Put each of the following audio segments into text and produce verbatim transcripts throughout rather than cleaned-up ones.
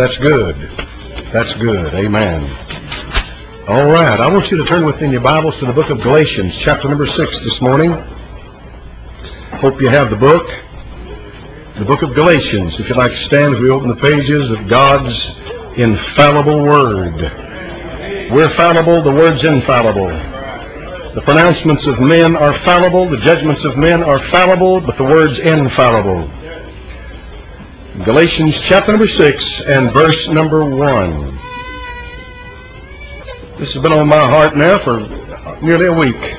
That's good. That's good. Amen. All right. I want you to turn within your Bibles to the book of Galatians, chapter number six this morning. Hope you have the book. The book of Galatians. If you'd like to stand as we open the pages of God's infallible Word. We're fallible. The Word's infallible. The pronouncements of men are fallible. The judgments of men are fallible, but the Word's infallible. Galatians chapter number six and verse number one. This has been on my heart now for nearly a week.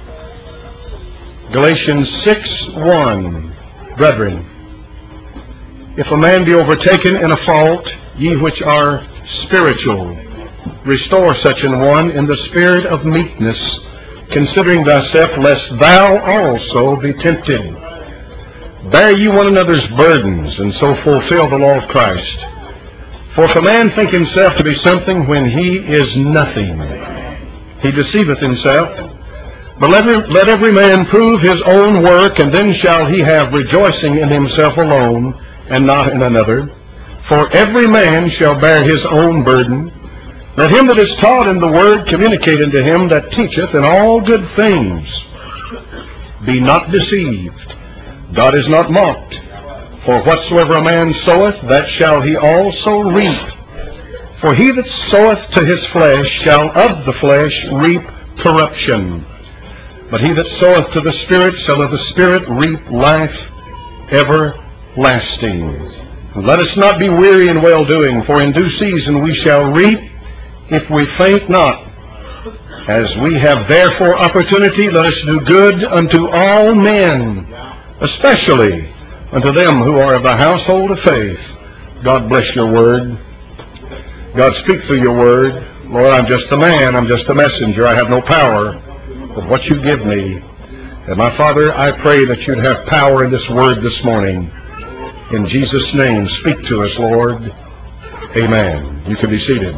Galatians six one. Brethren, if a man be overtaken in a fault, ye which are spiritual, restore such an one in the spirit of meekness, considering thyself, lest thou also be tempted. Bear ye one another's burdens, and so fulfill the law of Christ. For if a man think himself to be something when he is nothing, he deceiveth himself. But let every, let every man prove his own work, and then shall he have rejoicing in himself alone, and not in another. For every man shall bear his own burden. Let him that is taught in the word communicate unto him that teacheth in all good things. Be not deceived. God is not mocked. For whatsoever a man soweth, that shall he also reap. For he that soweth to his flesh shall of the flesh reap corruption. But he that soweth to the Spirit shall of the Spirit reap life everlasting. And let us not be weary in well-doing, for in due season we shall reap, if we faint not. As we have therefore opportunity, let us do good unto all men, especially unto them who are of the household of faith. God bless your word. God speak through your word. Lord, I'm just a man. I'm just a messenger. I have no power but what you give me. And my Father, I pray that you'd have power in this word this morning. In Jesus' name, speak to us, Lord. Amen. You can be seated.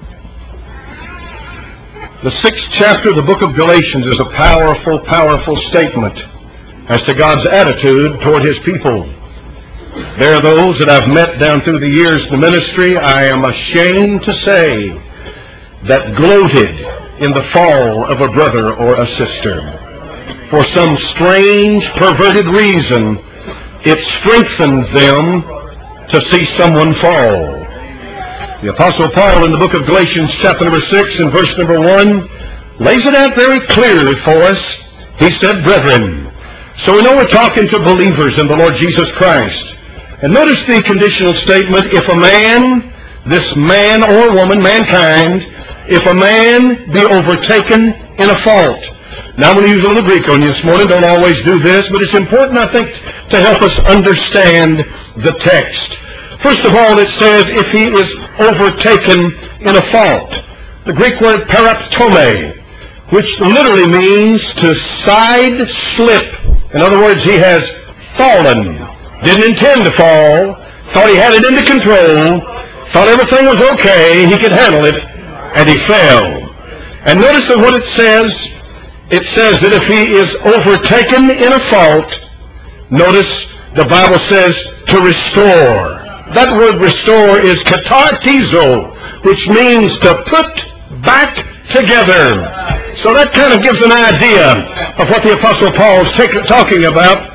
The sixth chapter of the book of Galatians is a powerful, powerful statement as to God's attitude toward his people. There are those that I've met down through the years of the ministry, I am ashamed to say, that gloated in the fall of a brother or a sister. For some strange, perverted reason, it strengthened them to see someone fall. The Apostle Paul in the book of Galatians chapter number six and verse number one lays it out very clearly for us. He said, brethren. So we know we're talking to believers in the Lord Jesus Christ. And notice the conditional statement, if a man, this man or woman, mankind, if a man be overtaken in a fault. Now I'm going to use a little Greek on you this morning. Don't always do this, but it's important, I think, to help us understand the text. First of all, it says, if he is overtaken in a fault. The Greek word paraptome, which literally means to side slip. In other words, he has fallen. Didn't intend to fall. Thought he had it under control. Thought everything was okay. He could handle it. And he fell. And notice that what it says. It says that if he is overtaken in a fault, notice the Bible says to restore. That word restore is katartizo, which means to put back together. So that kind of gives an idea of what the Apostle Paul is talking about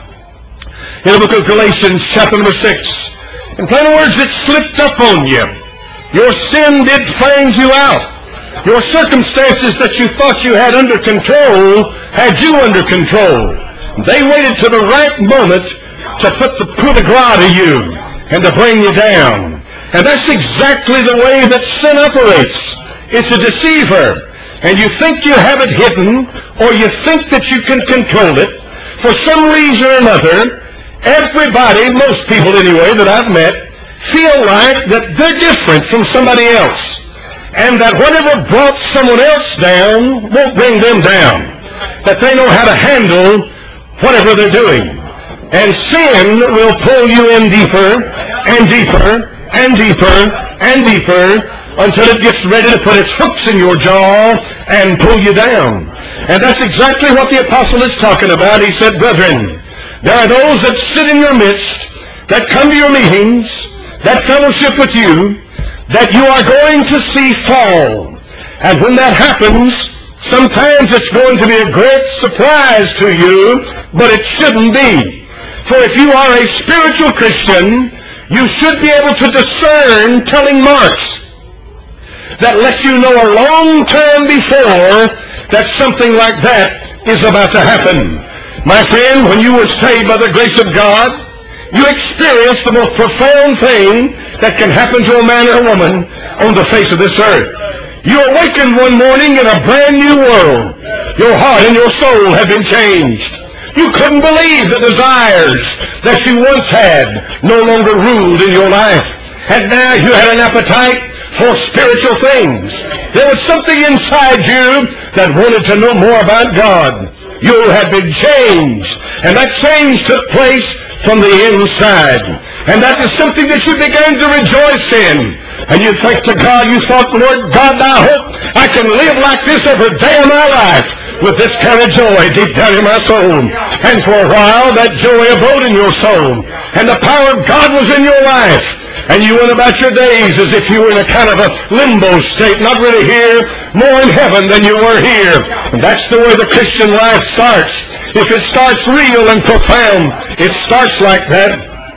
in the book of Galatians chapter number six. In plain words, it slipped up on you. Your sin did find you out. Your circumstances that you thought you had under control had you under control. They waited to the right moment to put the coup de grace to you and to bring you down. And that's exactly the way that sin operates. It's a deceiver. And you think you have it hidden, or you think that you can control it. For some reason or another, everybody, most people anyway that I've met, feel like that they're different from somebody else. And that whatever brought someone else down won't bring them down. That they know how to handle whatever they're doing. And sin will pull you in deeper and deeper and deeper and deeper until it gets ready to put its hooks in your jaw and pull you down. And that's exactly what the apostle is talking about. He said, brethren, there are those that sit in your midst, that come to your meetings, that fellowship with you, that you are going to see fall. And when that happens, sometimes it's going to be a great surprise to you, but it shouldn't be. For if you are a spiritual Christian, you should be able to discern telling marks that lets you know a long time before that something like that is about to happen. My friend, when you were saved by the grace of God, you experienced the most profound thing that can happen to a man or a woman on the face of this earth. You awakened one morning in a brand new world. Your heart and your soul have been changed. You couldn't believe the desires that you once had no longer ruled in your life. And now you had an appetite for spiritual things. There was something inside you that wanted to know more about God. You had been changed, and that change took place from the inside. And that is something that you began to rejoice in. And you think to God, you thought, Lord God, I hope I can live like this every day of my life with this kind of joy deep down in my soul. And for a while, that joy abode in your soul. And the power of God was in your life. And you went about your days as if you were in a kind of a limbo state, not really here, more in heaven than you were here. And that's the way the Christian life starts. If it starts real and profound, it starts like that.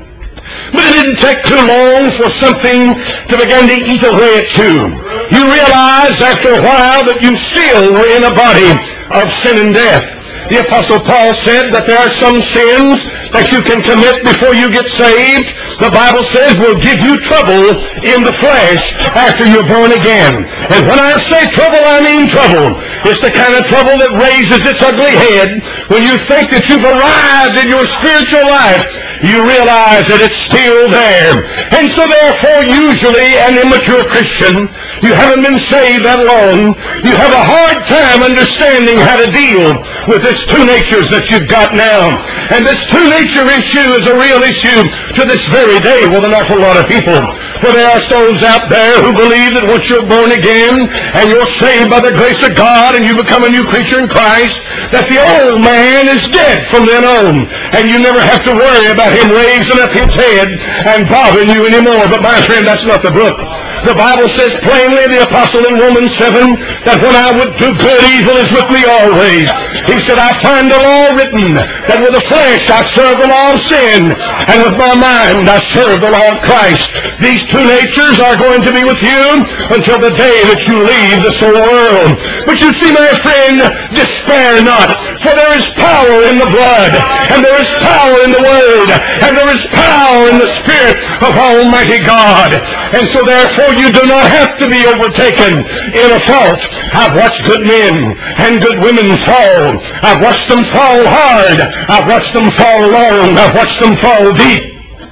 But it didn't take too long for something to begin to eat away at you. You realized after a while that you still were in a body of sin and death. The Apostle Paul said that there are some sins that you can commit before you get saved. The Bible says will give you trouble in the flesh after you're born again. And when I say trouble, I mean trouble. It's the kind of trouble that raises its ugly head when you think that you've arrived in your spiritual life. You realize that it's still there. And so therefore, usually an immature Christian, you haven't been saved that long, you have a hard time understanding how to deal with this two natures that you've got now. And this two nature issue is a real issue to this very day with an awful lot of people. For there are souls out there who believe that once you're born again and you're saved by the grace of God and you become a new creature in Christ, that the old man is dead from then on. And you never have to worry about him raising up his head and bothering you anymore. But my friend, that's not the book. The Bible says plainly, the apostle in Romans seven, that when I would do good, evil is with me always. He said, I find the law written, that with the flesh I serve the law of sin, and with my mind I serve the law of Christ. These two natures are going to be with you until the day that you leave this old world. But you see, my friend, despair not, for there is power in the blood, and there is power in the Word, and there is power in the Spirit of Almighty God. And so therefore you do not have to be overtaken in a fault. I've watched good men and good women fall. I've watched them fall hard. I've watched them fall long. I've watched them fall deep.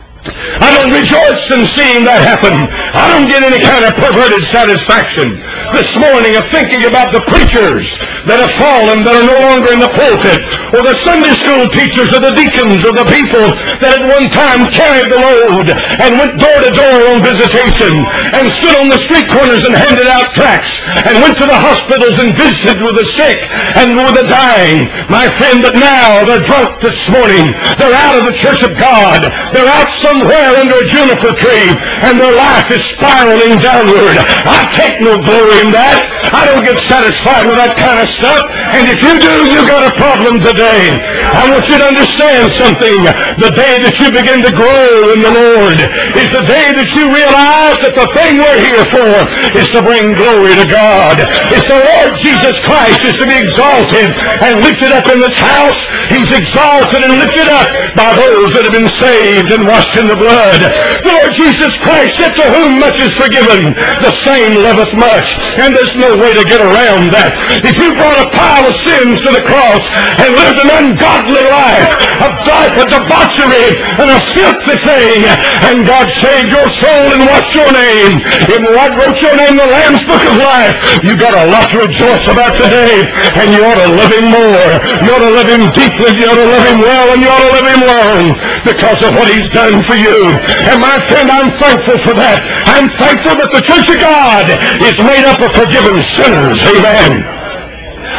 I don't rejoice in seeing that happen. I don't get any kind of perverted satisfaction this morning of thinking about the preachers that have fallen, that are no longer in the pulpit, or the Sunday school teachers, or the deacons, or the people that at one time carried the load and went door to door on visitation and stood on the street corners and handed out tracts and went to the hospitals and visited with the sick and with the dying. My friend, but now they're drunk this morning. They're out of the church of God. They're out somewhere under a juniper tree, and their life is spiraling downward. I take no glory in that. I don't get satisfied with that kind of stuff. And if you do, you got a problem today. I want you to understand something. The day that you begin to grow in the Lord is the day that you realize that the thing we're here for is to bring glory to God. It's the Lord Jesus Christ is to be exalted and lifted up in this house. He's exalted and lifted up by those that have been saved and washed in the blood. The Lord Jesus Christ said, to whom much is forgiven, the same loveth much. And there's no way to get around that. If you brought a pile of sins to the cross and lived an ungodly life, a life of debauchery and a filthy thing, and God saved your soul and washed your name, and God wrote your name in the Lamb's Book of Life, you got a lot to rejoice about today, and you ought to love Him more. You ought to love Him deeply, you ought to love Him well, and you ought to love Him long because of what He's done for you. And my friend, I'm thankful for that. I'm thankful that the Church of God is made up of forgiven sinners. Amen.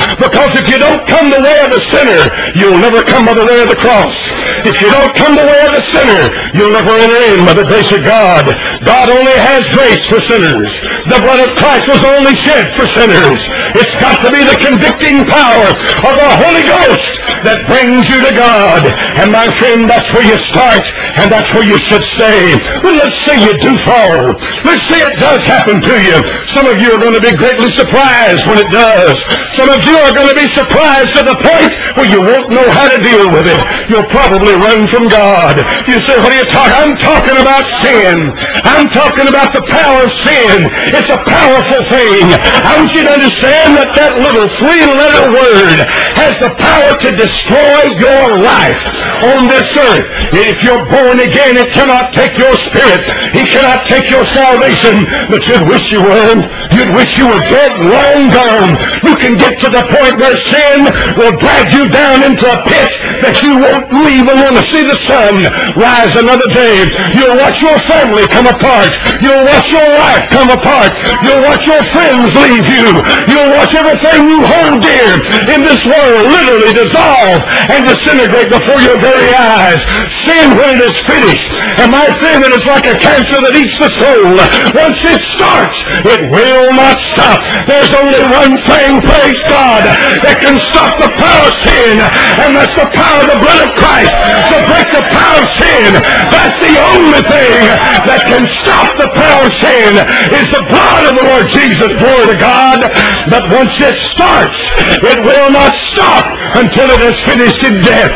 Because if you don't come the way of the sinner, you'll never come by the way of the cross. If you don't come the way of the sinner, you'll never enter in by the grace of God. God only has grace for sinners. The blood of Christ was only shed for sinners. It's got to be the convicting power of the Holy Ghost that brings you to God. And my friend, that's where you start, and that's where you should stay. But let's say you do fall. Let's say it does happen to you. Some of you are going to be greatly surprised when it does. Some of you are going to be surprised to the point where you won't know how to deal with it. You'll probably run from God. You say, what are you talking? I'm talking about sin. I'm talking about the power of sin. It's a powerful thing. I want you to understand that that little three-letter word has the power to destroy your life on this earth. If you're born again, it cannot take your spirit. He cannot take your salvation. But you'd wish you were. You'd wish you were dead, long gone. You can get to the point where sin will drag you down into a pit that you won't even want to see the sun rise another day. You'll watch your family come apart. You'll watch your life come apart. You'll watch your friends leave you. You'll watch everything you hold dear in this world literally dissolve and disintegrate before your very eyes. Sin, when it is finished, and my friend, it is like a cancer that eats the soul. Once it starts, it will not stop. There's only one thing, praise God, that can stop the power of sin, and that's the power of the blood of Christ to break the power of sin. That's the only thing that can stop the power of sin, is the blood of the Lord Jesus. Glory to God. But once it starts, it will not stop until it is finished in death.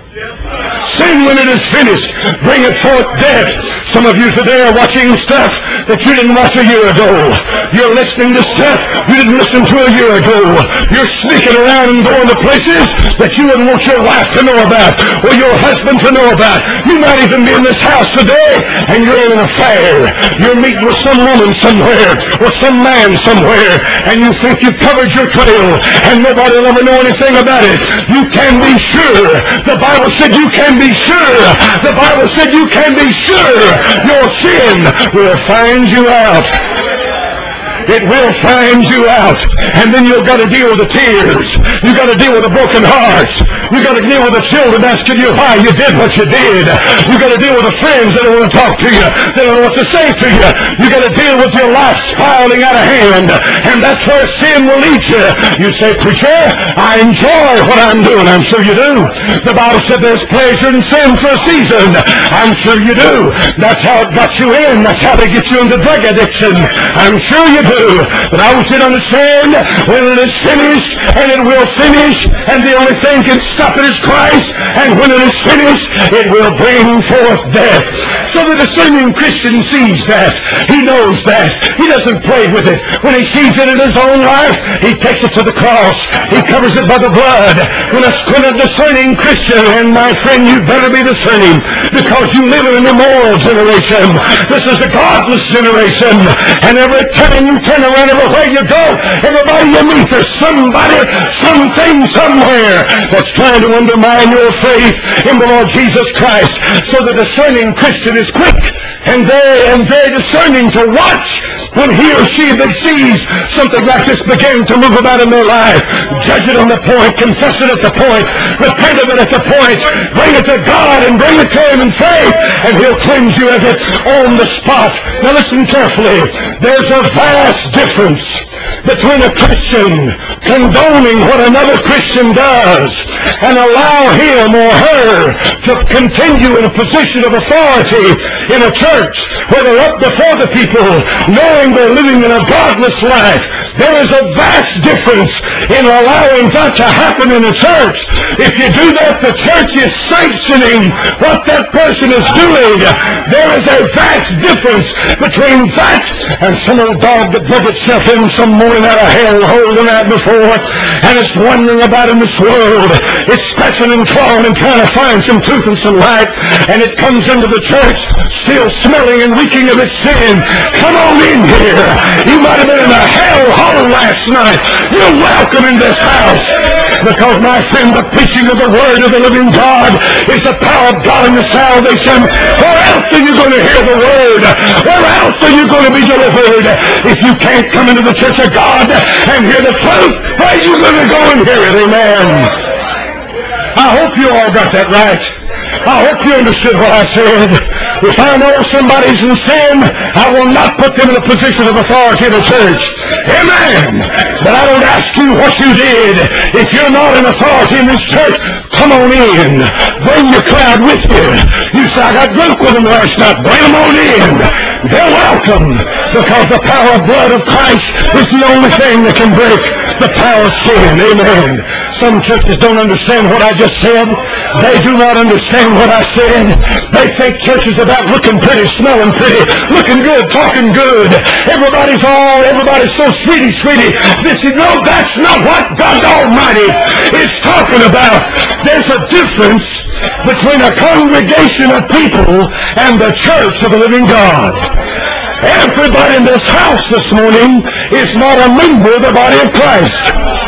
Sin, when it is finished, bringeth forth death. Some of you today are watching stuff that you didn't watch a year ago. You're listening to stuff you didn't listen to a year ago. You're sneaking around and going to places that you wouldn't want your wife to know about or your husband to know about. You might even be in this house today and you're in an affair. You're meeting with some woman somewhere or some man somewhere, and you think you've covered your trail and nobody will ever know anything about it. You can be sure. The Bible said you can be sure. The Bible said you can be sure your sin will find you out. It will find you out. And then you've got to deal with the tears. You've got to deal with the broken hearts. You've got to deal with the children asking you why you did what you did. You've got to deal with the friends that don't want to talk to you. They don't know what to say to you. You've got to deal with your life spiraling out of hand. And that's where sin will lead you. You say, preacher, I enjoy what I'm doing. I'm sure you do. The Bible said there's pleasure in sin for a season. I'm sure you do. That's how it got you in. That's how they get you into drug addiction. I'm sure you do. But I want you to understand, when it is finished, and it will finish, and the only thing can stop it is Christ, and when it is finished, it will bring forth death. So the discerning Christian sees that. He knows that. He doesn't play with it. When he sees it in his own life, he takes it to the cross. He covers it by the blood. When a, when a discerning Christian, and my friend, you better be discerning, because you live in an immoral generation. This is a godless generation, and every time you turn around, everywhere you go, everybody you meet, there's somebody, something, somewhere that's trying to undermine your faith in the Lord Jesus Christ. So the discerning Christian is quick and very, and very discerning to watch when he or she that sees something like this begin to move about in their life. Judge it on the point, confess it at the point, repent of it at the point, bring it to God and bring it to Him in faith, and He'll cleanse you of it on the spot. Now listen carefully. There's a vast difference between a Christian condoning what another Christian does and allow him or her to continue in a position of authority in a church where they're up before the people knowing they're living in a godless life. There is a vast difference in allowing that to happen in a church. If you do that, the church is sanctioning what that person is doing. There is a vast difference between that and some old dog that dug itself in some morning out of hell hole the night before, and it's wandering about in this world. It's scratching and clawing and trying to find some truth and some light, and it comes into the church still smelling and reeking of its sin. Come on in here. You might have been in a hell hole last night. You're welcome in this house, because my friend, the preaching of the Word of the living God is the power of God in the salvation. Where else are you going to hear the Word? Where else are you going to be delivered? If you can't come into the church of God and hear the truth, where are you going to go and hear it? Amen. I hope you all got that right. I hope you understood what I said. If I know somebody's in sin, I will not put them in a position of authority in the church. Amen. But I don't ask you what you did. If you're not in authority in this church, come on in. Bring your crowd with you. You say, I got drunk with them last night. Bring them on in. They're welcome, because the power of blood of Christ is the only thing that can break the power of sin. Amen. Some churches don't understand what I just said. They do not understand what I said. They think church is about looking pretty, smelling pretty, looking good, talking good. Everybody's all, everybody's so sweetie, sweetie. This is, no, that's not what God Almighty is talking about. There's a difference between a congregation of people and the church of the living God. Everybody in this house this morning is not a member of the body of Christ.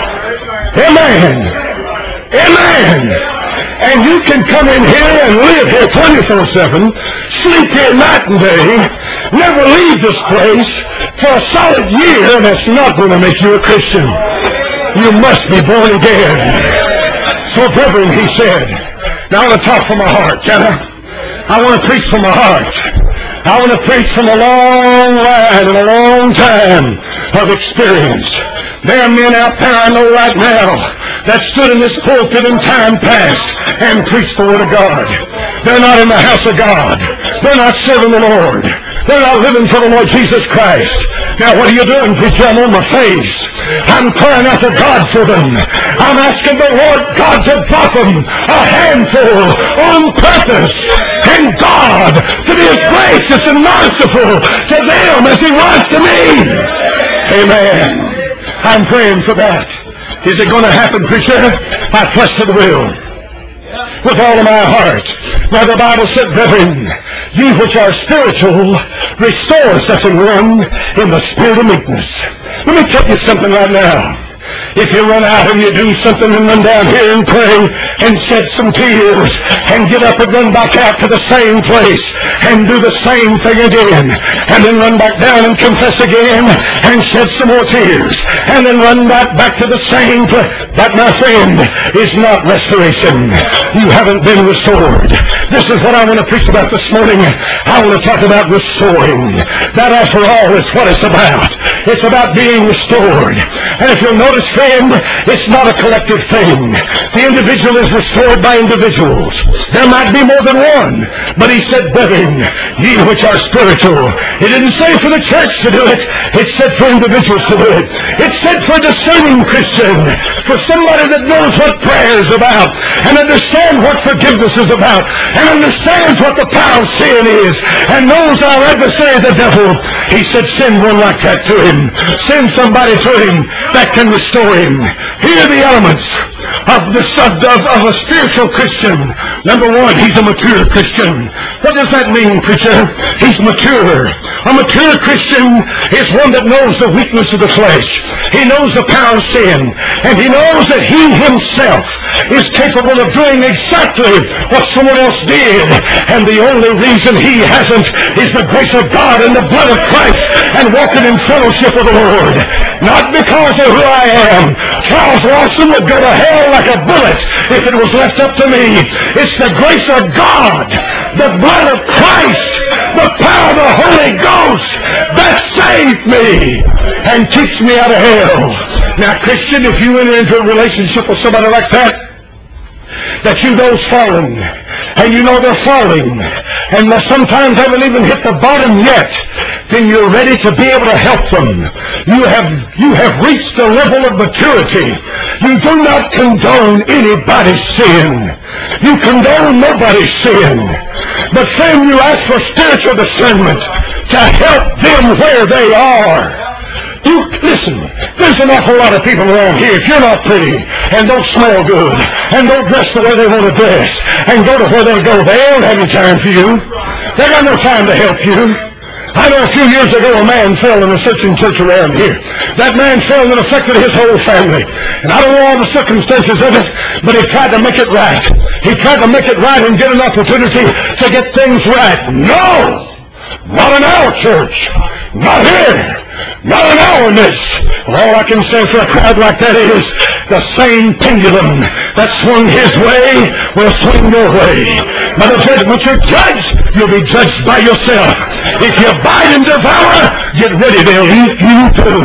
Amen. Amen. And you can come in here and live here twenty-four seven, sleep here night and day, never leave this place for a solid year, and that's not going to make you a Christian. You must be born again. So, brethren, he said, now I want to talk from my heart, can I? I want to preach from my heart. I want to preach from a long line and a long time of experience. There are men out there I know right now that stood in this pulpit in time past and preached the Word of God. They're not in the house of God. They're not serving the Lord. They're not living for the Lord Jesus Christ. Now what are you doing, preacher? I'm on my face. I'm crying out to God for them. I'm asking the Lord God to drop them a handful on purpose. And God to be as gracious and merciful to them as He was to me. Amen. I'm praying for that. Is it going to happen, preacher? I trust it will. With all of my heart. Now the Bible said, brethren, ye which are spiritual, restore such an one in the spirit of meekness. Let me tell you something right now. If you run out and you do something and run down here and pray and shed some tears and get up and run back out to the same place and do the same thing again and then run back down and confess again and shed some more tears and then run back back to the same place, that, my friend, is not restoration. You haven't been restored. This is what I want to preach about this morning. I want to talk about restoring. That, after all, is what it's about. It's about being restored. And if you'll notice, friend, it's not a collective thing. The individual is restored by individuals. There might be more than one. But he said, brethren, ye which are spiritual. It didn't say for the church to do it. It said for individuals to do it. It said for a discerning Christian, for somebody that knows what prayer is about and understands what forgiveness is about and understands what the power of sin is and knows our adversary, the devil. He said, send one like that to him. Send somebody to him that can restore him. Here are the elements of, the, of, of a spiritual Christian. Number one, he's a mature Christian. What does that mean, preacher? He's mature. A mature Christian is one that knows the weakness of the flesh. He knows the power of sin. And he knows that he himself is capable of doing exactly what someone else did. And the only reason he hasn't is the grace of God and the blood of Christ and walking in fellowship with the Lord. Not because of who I am. Charles Lawson would go to hell like a bullet if it was left up to me. It's the grace of God, the blood of Christ, the power of the Holy Ghost that saved me and keeps me out of hell. Now, Christian, if you enter into a relationship with somebody like that, that you know's fallen, and you know they're falling, and sometimes haven't even hit the bottom yet, then you're ready to be able to help them. You have, you have reached the level of maturity. You do not condone anybody's sin. You condone nobody's sin. But friend, you ask for spiritual discernment to help them where they are. You, listen, there's an awful lot of people around here. If you're not pretty and don't smell good and don't dress the way they want to dress and go to where they go, they don't have any time for you. They got no time to help you. I know a few years ago a man fell in a certain church around here. That man fell and it affected his whole family. And I don't know all the circumstances of it, but he tried to make it right. He tried to make it right and get an opportunity to get things right. No! Not in our church. Not here. Not an hourness. Well, all I can say for a crowd like that is the same pendulum that swung his way will swing your way. But when you're judged, you'll be judged by yourself. If you bite and devour, get ready, they'll eat you too.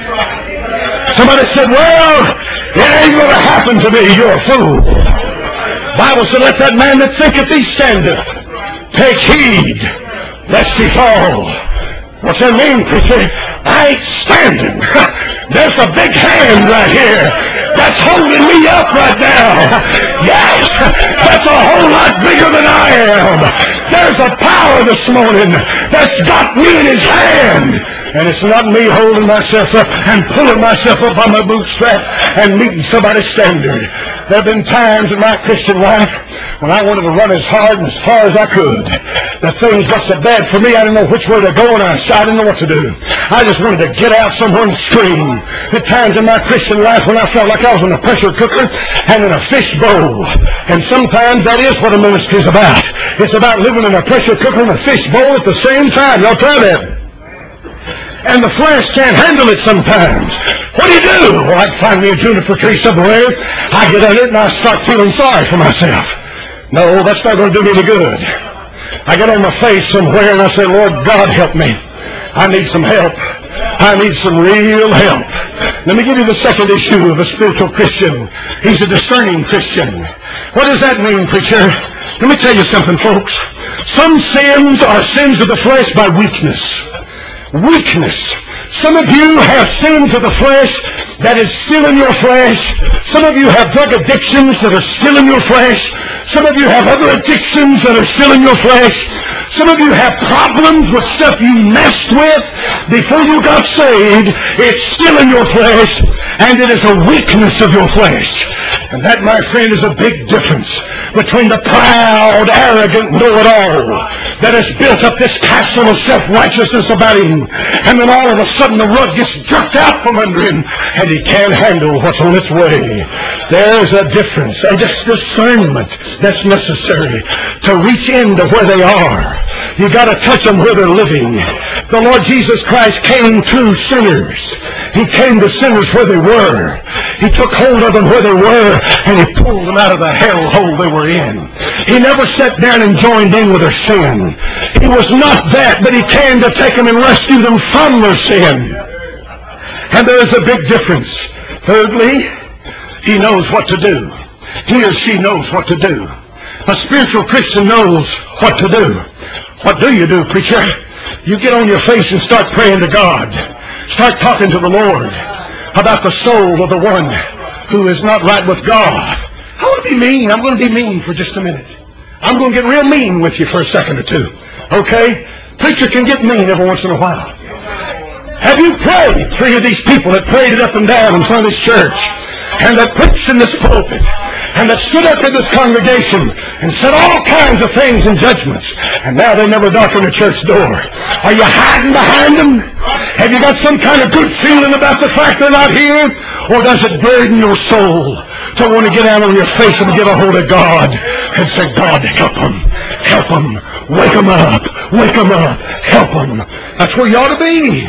Somebody said, well, it ain't going to happen to me. You're a fool. The Bible said, let that man that thinketh he standeth take heed lest he fall. What's that mean, preacher? I ain't standing. There's a big hand right here that's holding me up right now. Yes, that's a whole lot bigger than I am. There's a power this morning that's got me in his hand. And it's not me holding myself up and pulling myself up by my bootstrap and meeting somebody's standard. There have been times in my Christian life when I wanted to run as hard and as far as I could. The things got so bad for me, I didn't know which way to go, and I, I didn't know what to do. I just wanted to get out somewhere and scream. There are times in my Christian life when I felt like I was in a pressure cooker and in a fish bowl. And sometimes that is what a ministry is about. It's about living in a pressure cooker and a fish bowl at the same time. Y'all try that. And the flesh can't handle it sometimes. What do you do? Well, I'd find me a juniper tree somewhere. I get under it and I start feeling sorry for myself. No, that's not going to do me any good. I get on my face somewhere and I say, Lord God, help me. I need some help. I need some real help. Let me give you the second issue of a spiritual Christian. He's a discerning Christian. What does that mean, preacher? Let me tell you something, folks. Some sins are sins of the flesh by weakness. Weakness. Some of you have sins of the flesh that is still in your flesh. Some of you have drug addictions that are still in your flesh. Some of you have other addictions that are still in your flesh. Some of you have problems with stuff you messed with before you got saved. It's still in your flesh, and it is a weakness of your flesh. And that, my friend, is a big difference between the proud, arrogant know-it-all that has built up this castle of self-righteousness about him, and then all of a sudden the rug gets jerked out from under him, and he can't handle what's on its way. There's a difference, and this discernment that's necessary to reach into where they are. You got to touch them where they're living. The Lord Jesus Christ came to sinners. He came to sinners where they were. He took hold of them where they were, and he pulled them out of the hellhole they were in. He never sat down and joined in with their sin. He was not that, but he came to take them and rescue them from their sin. And there is a big difference. Thirdly, he knows what to do. He or she knows what to do. A spiritual Christian knows what to do. What do you do, preacher? You get on your face and start praying to God. Start talking to the Lord about the soul of the one who is not right with God. I want to be mean. I'm going to be mean for just a minute. I'm going to get real mean with you for a second or two. Okay? Preacher can get mean every once in a while. Have you prayed? Three of these people that prayed it up and down in front of this church, and that preached in this pulpit, and that stood up in this congregation and said all kinds of things and judgments, and now they never darken a church door. Are you hiding behind them? Have you got some kind of good feeling about the fact they're not here? Or does it burden your soul to want to get out on your face and get a hold of God and say, God, help them, help them, wake them up, wake them up, help them. That's where you ought to be.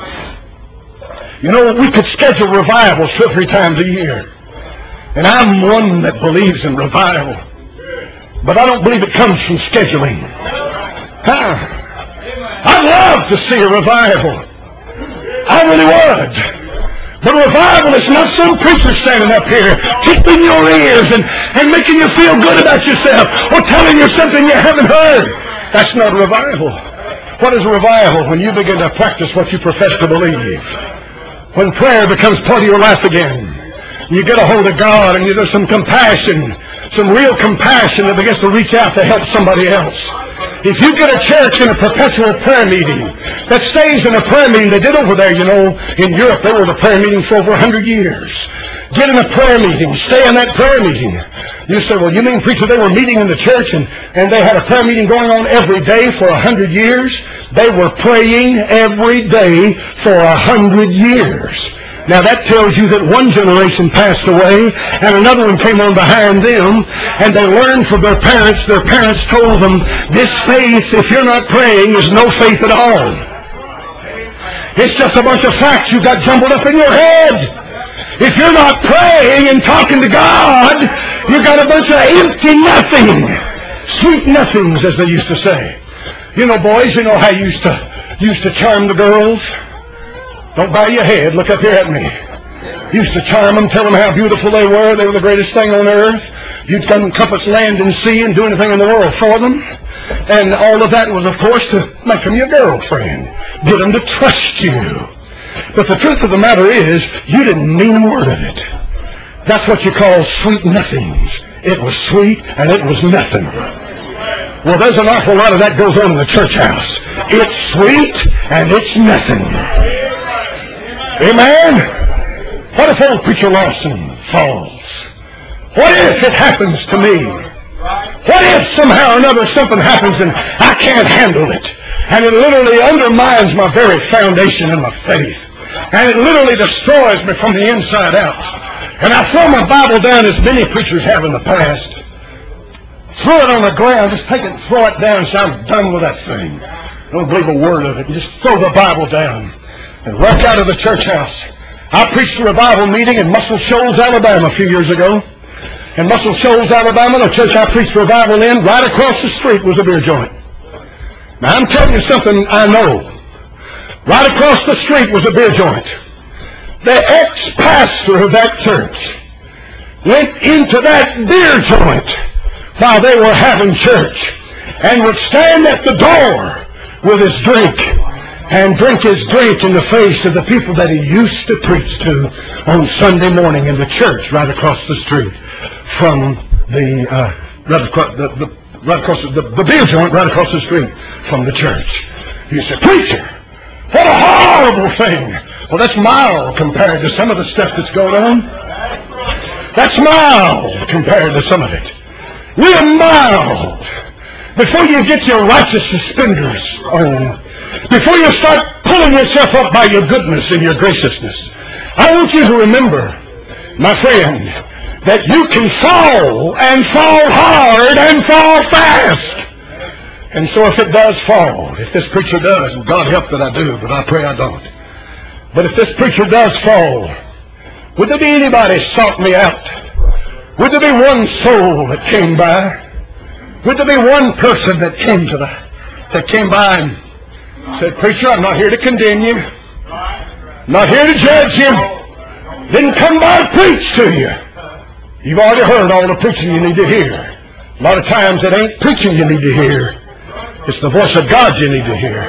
You know, we could schedule revivals two or three times a year. And I'm one that believes in revival. But I don't believe it comes from scheduling. Huh? I'd love to see a revival. I really would. But revival is not some preacher standing up here tickling your ears and, and making you feel good about yourself or telling you something you haven't heard. That's not revival. What is revival? When you begin to practice what you profess to believe. When prayer becomes part of your life again. You get a hold of God and there's some compassion, some real compassion that begins to reach out to help somebody else. If you get a church in a perpetual prayer meeting that stays in a prayer meeting, they did over there, you know, in Europe, they were in a prayer meeting for over a hundred years. Get in a prayer meeting, stay in that prayer meeting. You say, well, you mean, preacher, they were meeting in the church and, and they had a prayer meeting going on every day for a hundred years? They were praying every day for a hundred years. Now that tells you that one generation passed away and another one came on behind them, and they learned from their parents. Their parents told them, this faith, if you're not praying, is no faith at all. It's just a bunch of facts you got jumbled up in your head. If you're not praying and talking to God, you got a bunch of empty nothing. Sweet nothings, as they used to say. You know, boys, you know how you used to, used to charm the girls? Don't bow your head. Look up here at me. Used to charm them, tell them how beautiful they were. They were the greatest thing on earth. You'd encompass land and sea and do anything in the world for them. And all of that was, of course, to make them your girlfriend. Get them to trust you. But the truth of the matter is, you didn't mean a word of it. That's what you call sweet nothings. It was sweet and it was nothing. Well, there's an awful lot of that goes on in the church house. It's sweet and it's nothing. Amen? What if old Preacher Lawson falls? What if it happens to me? What if somehow or another something happens and I can't handle it? And it literally undermines my very foundation in my faith. And it literally destroys me from the inside out. And I throw my Bible down as many preachers have in the past. Throw it on the ground, just take it and throw it down and say, I'm done with that thing. Don't believe a word of it. And just throw the Bible down and rush out of the church house. I preached a revival meeting in Muscle Shoals, Alabama a few years ago. In Muscle Shoals, Alabama, the church I preached revival in, right across the street was a beer joint. Now, I'm telling you something I know. Right across the street was a beer joint. The ex-pastor of that church went into that beer joint while they were having church and would stand at the door with his drink and drink his drink in the face of the people that he used to preach to on Sunday morning in the church right across the street from the, uh, right across, the, the, right across the, the, the beer joint right across the street from the church. You say, preacher, what a horrible thing. Well, that's mild compared to some of the stuff that's going on. That's mild compared to some of it. Real mild. Before you get your righteous suspenders on, before you start pulling yourself up by your goodness and your graciousness, I want you to remember, my friend, that you can fall and fall hard and fall fast. And so if it does fall, if this preacher does, and God help that I do, but I pray I don't. But if this preacher does fall, would there be anybody sought me out? Would there be one soul that came by? Would there be one person that came to the, that came by and said, preacher, I'm not here to condemn you. I'm not here to judge you. Didn't come by to preach to you. You've already heard all the preaching you need to hear. A lot of times it ain't preaching you need to hear. It's the voice of God you need to hear.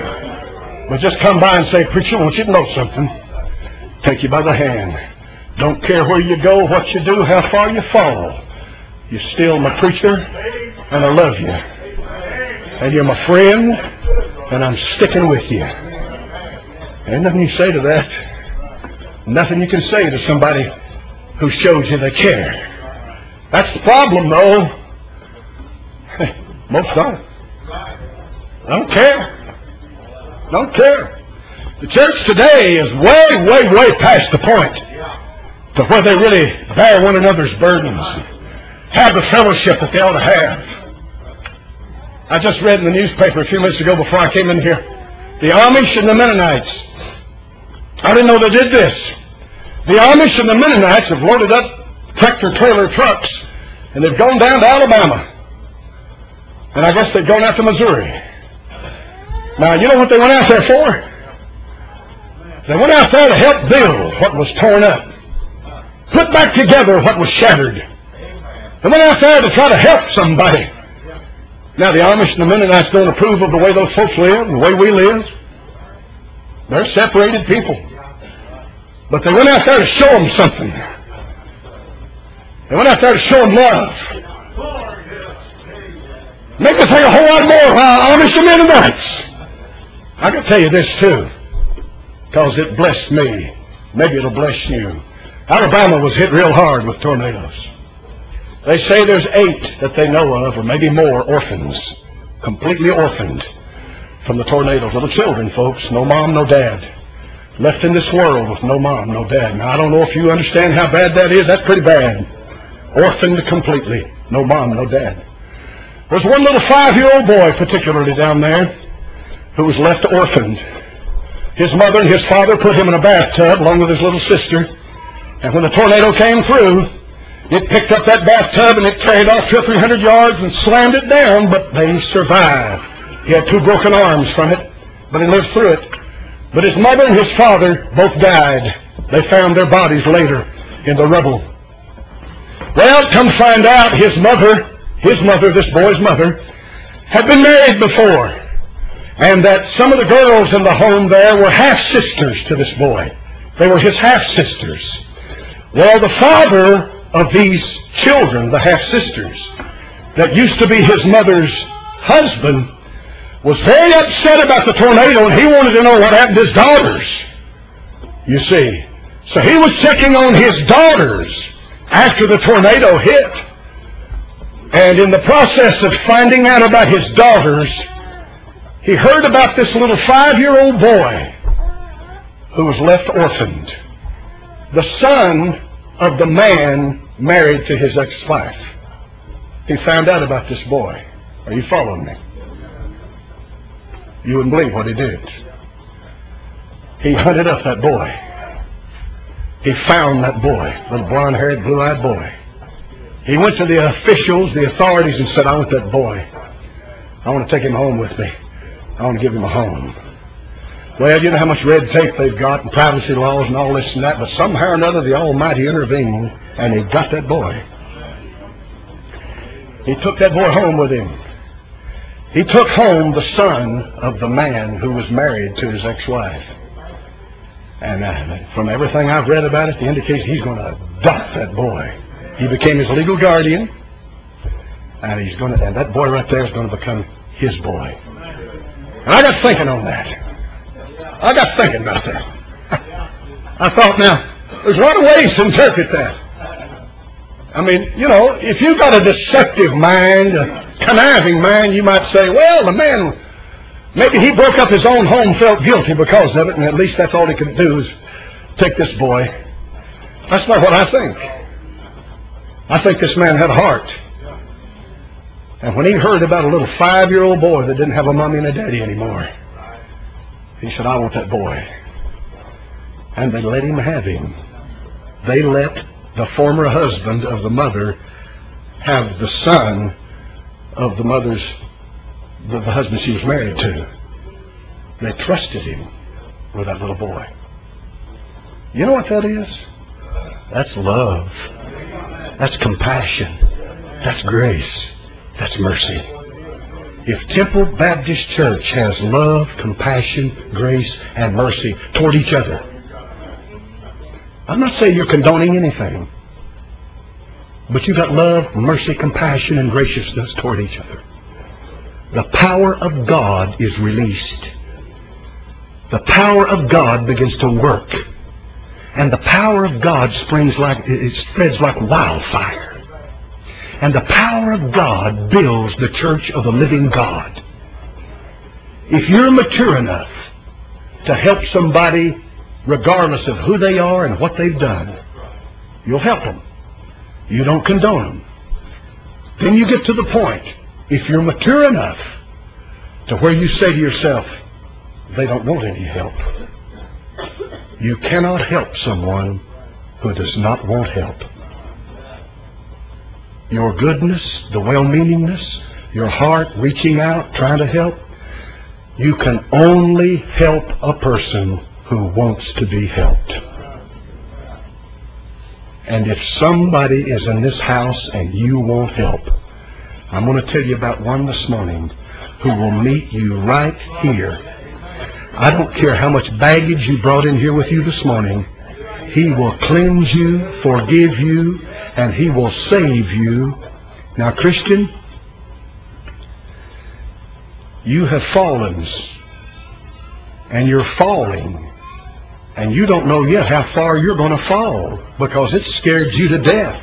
But just come by and say, preacher, I want you to know something. Take you by the hand. Don't care where you go, what you do, how far you fall. You're still my preacher, and I love you. And you're my friend, and I'm sticking with you. Ain't nothing you say to that. Nothing you can say to somebody who shows you they care. That's the problem, though. Most don't. I don't care. Don't care. The church today is way, way, way past the point to where they really bear one another's burdens, have the fellowship that they ought to have. I just read in the newspaper a few minutes ago before I came in here, the Amish and the Mennonites. I didn't know they did this. The Amish and the Mennonites have loaded up tractor-trailer trucks, and they've gone down to Alabama. And I guess they've gone out to Missouri. Now, you know what they went out there for? They went out there to help build what was torn up. Put back together what was shattered. They went out there to try to help somebody. Now, the Amish and the Mennonites don't approve of the way those folks live, the way we live. They're separated people. But they went out there to show them something. They went out there to show them love. Make me think a whole lot more about Amish and Mennonites. I can tell you this too, because it blessed me. Maybe it'll bless you. Alabama was hit real hard with tornadoes. They say there's eight that they know of, or maybe more, orphans, completely orphaned from the tornadoes. Little children, folks, no mom, no dad. Left in this world with no mom, no dad. Now, I don't know if you understand how bad that is. That's pretty bad. Orphaned completely. No mom, no dad. There's one little five-year-old boy, particularly down there, who was left orphaned. His mother and his father put him in a bathtub along with his little sister. And when the tornado came through, it picked up that bathtub and it carried off two or three hundred yards and slammed it down, but they survived. He had two broken arms from it, but he lived through it. But his mother and his father both died. They found their bodies later in the rubble. Well, come find out, his mother, his mother, this boy's mother, had been married before, and that some of the girls in the home there were half-sisters to this boy. They were his half-sisters. Well, the father of these children, the half-sisters, that used to be his mother's husband, was very upset about the tornado, and he wanted to know what happened to his daughters, you see. So he was checking on his daughters after the tornado hit. And in the process of finding out about his daughters, he heard about this little five-year-old boy who was left orphaned, the son of the man married to his ex-wife. He found out about this boy. Are you following me? You wouldn't believe what he did. He hunted up that boy. He found that boy, little blonde-haired, blue-eyed boy. He went to the officials, the authorities, and said, I want that boy. I want to take him home with me. I want to give him a home. Well, you know how much red tape they've got and privacy laws and all this and that, but somehow or another the Almighty intervened, and he got that boy. He took that boy home with him. He took home the son of the man who was married to his ex-wife. And uh, from everything I've read about it, the indication he's going to adopt that boy. He became his legal guardian, and he's going to, and that boy right there is going to become his boy. And I got thinking on that. I got thinking about that. I thought, now, there's a lot of ways to interpret that. I mean, you know, if you've got a deceptive mind, a conniving mind, you might say, well, the man, maybe he broke up his own home, felt guilty because of it, and at least that's all he could do is take this boy. That's not what I think. I think this man had a heart. And when he heard about a little five-year-old boy that didn't have a mommy and a daddy anymore, he said, I want that boy. And they let him have him. They let the former husband of the mother have the son of the mother's, the, the husband she was married to. They trusted him with that little boy. You know what that is? That's love. That's compassion. That's grace. That's mercy. If Temple Baptist Church has love, compassion, grace, and mercy toward each other, I'm not saying you're condoning anything, but you've got love, mercy, compassion, and graciousness toward each other. The power of God is released. The power of God begins to work. And the power of God springs like, it spreads like wildfire. And the power of God builds the church of the living God. If you're mature enough to help somebody regardless of who they are and what they've done, you'll help them. You don't condone them. Then you get to the point, if you're mature enough to where you say to yourself, they don't want any help. You cannot help someone who does not want help. Your goodness, the well-meaningness, your heart reaching out, trying to help, you can only help a person who wants to be helped. And if somebody is in this house and you want help, I'm going to tell you about one this morning who will meet you right here. I don't care how much baggage you brought in here with you this morning. He will cleanse you, forgive you, and he will save you. Now, Christian, you have fallen, and you're falling, and you don't know yet how far you're going to fall because it scared you to death.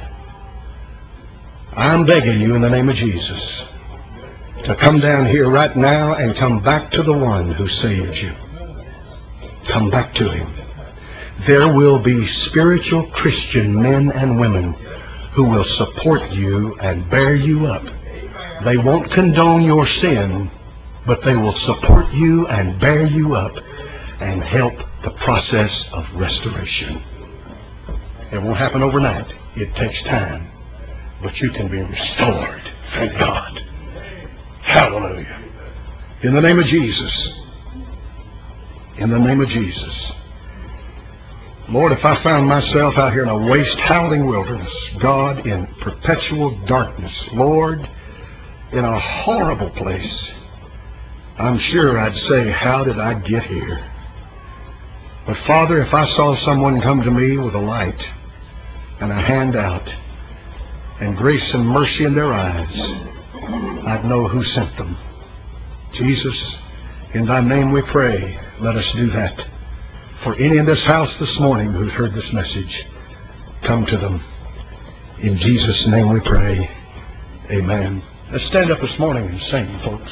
I'm begging you in the name of Jesus to come down here right now and come back to the one who saved you. Come back to him. There will be spiritual Christian men and women who will support you and bear you up. They won't condone your sin, but they will support you and bear you up and help the process of restoration. It won't happen overnight. It takes time. But you can be restored. Thank God. Hallelujah. In the name of Jesus. In the name of Jesus. Lord, if I found myself out here in a waste, howling wilderness, God, in perpetual darkness, Lord, in a horrible place, I'm sure I'd say, how did I get here? But Father, if I saw someone come to me with a light and a hand out and grace and mercy in their eyes, I'd know who sent them. Jesus, in thy name we pray, let us do that. For any in this house this morning who's heard this message, come to them. In Jesus' name we pray. Amen. Let's stand up this morning and sing, folks.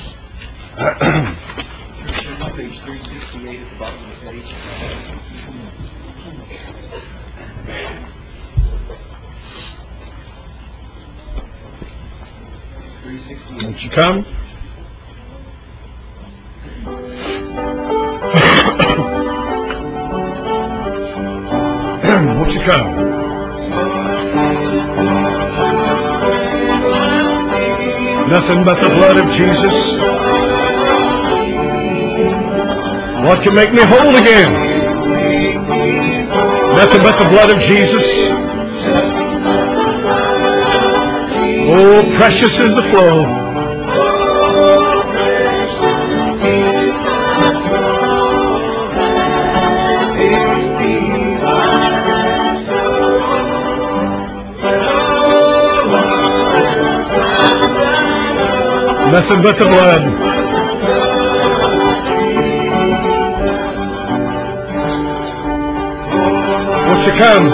Page three sixty-eight at the bottom of the page. three sixty-eight. Won't you come? Won't you come? Nothing but the blood of Jesus. What can make me whole again? Nothing but the blood of Jesus. Oh, precious is the flow. Nothing but the blood. Won't you come?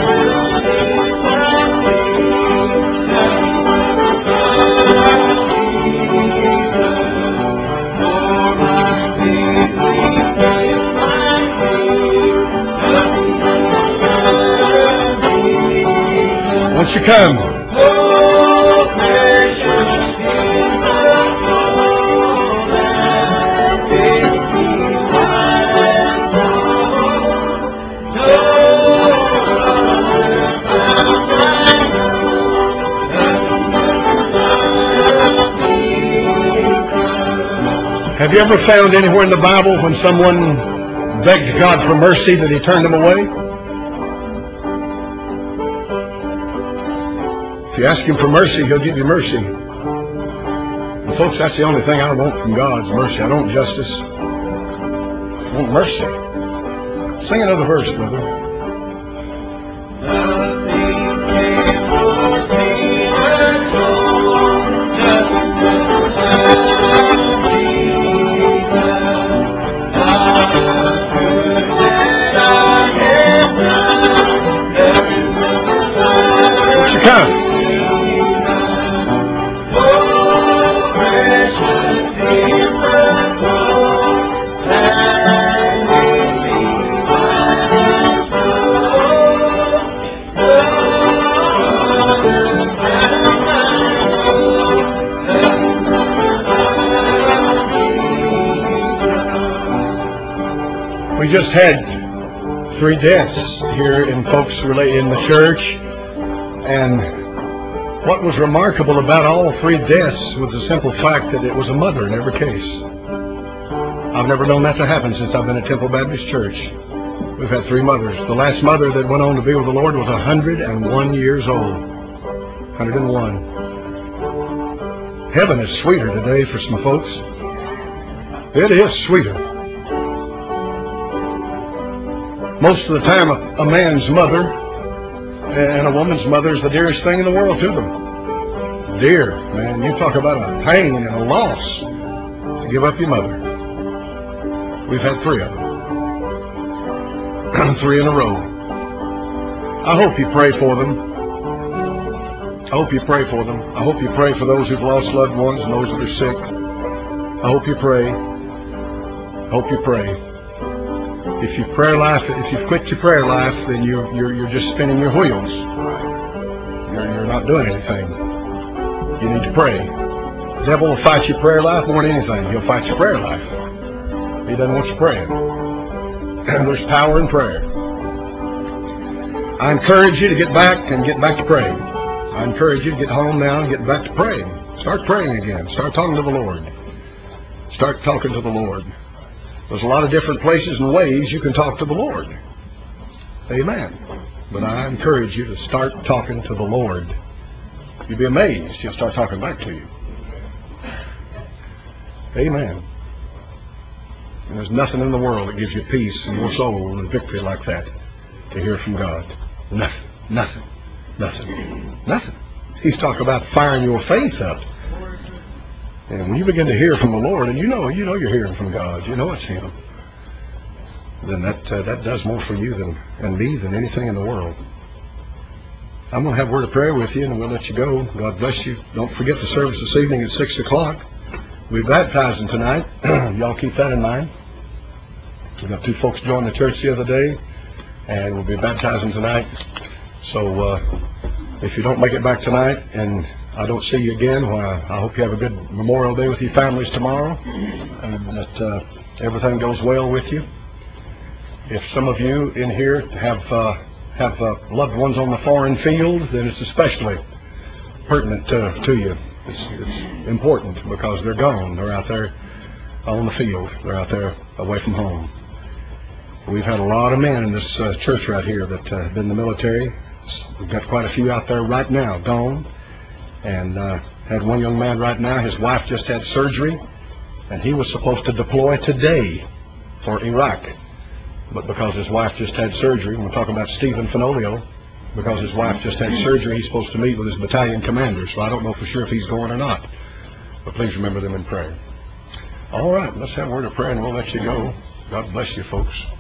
Won't you come? Have you ever found anywhere in the Bible when someone begged God for mercy that He turned them away? If you ask Him for mercy, He'll give you mercy. And folks, that's the only thing I want from God is mercy. I don't want justice. I want mercy. Sing another verse, brother. We just had three deaths here in folks relate in the church, and what was remarkable about all three deaths was the simple fact that it was a mother in every case. I've never known that to happen since I've been at Temple Baptist Church. We've had three mothers. The last mother that went on to be with the Lord was one hundred and one years old. one hundred and one. Heaven is sweeter today for some folks. It is sweeter. Most of the time, a, a man's mother and a woman's mother is the dearest thing in the world to them. Dear, man, you talk about a pain and a loss to give up your mother. We've had three of them. Three in a row. I hope you pray for them. I hope you pray for them. I hope you pray for those who've lost loved ones and those that are sick. I hope you pray. I hope you pray. If your prayer life, if you've quit your prayer life, then you're you're you're just spinning your wheels. You're you're not doing anything. You need to pray. The devil will fight your prayer life more than anything. He'll fight your prayer life. He doesn't want you praying. There's power in prayer. I encourage you to get back and get back to praying. I encourage you to get home now and get back to praying. Start praying again. Start talking to the Lord. Start talking to the Lord. There's a lot of different places and ways you can talk to the Lord. Amen. But I encourage you to start talking to the Lord. You'll be amazed. He'll start talking back to you. Amen. And there's nothing in the world that gives you peace in your soul and victory like that, to hear from God. Nothing. Nothing. Nothing. Nothing. He's talking about firing your faith up. And when you begin to hear from the Lord, and you know, you know you're hearing from God, you know it's Him, then that uh, that does more for you than and me than anything in the world. I'm going to have a word of prayer with you, and we'll let you go. God bless you. Don't forget the service this evening at six o'clock. We're baptizing tonight. Y'all keep that in mind. We got two folks joined the church the other day, and we'll be baptizing tonight. So uh, if you don't make it back tonight, and I don't see you again, well, I hope you have a good Memorial Day with your families tomorrow, and that uh, everything goes well with you. If some of you in here have uh, have uh, loved ones on the foreign field, then it's especially pertinent to, to you. It's, it's important because they're gone. They're out there on the field. They're out there away from home. We've had a lot of men in this uh, church right here that uh, have been in the military. We've got quite a few out there right now, gone. And uh, had one young man right now, his wife just had surgery, and he was supposed to deploy today for Iraq. But because his wife just had surgery, we're talking about Stephen Finolio, because his wife just had surgery, he's supposed to meet with his battalion commander. So I don't know for sure if he's going or not. But please remember them in prayer. All right, let's have a word of prayer and we'll let you go. God bless you, folks.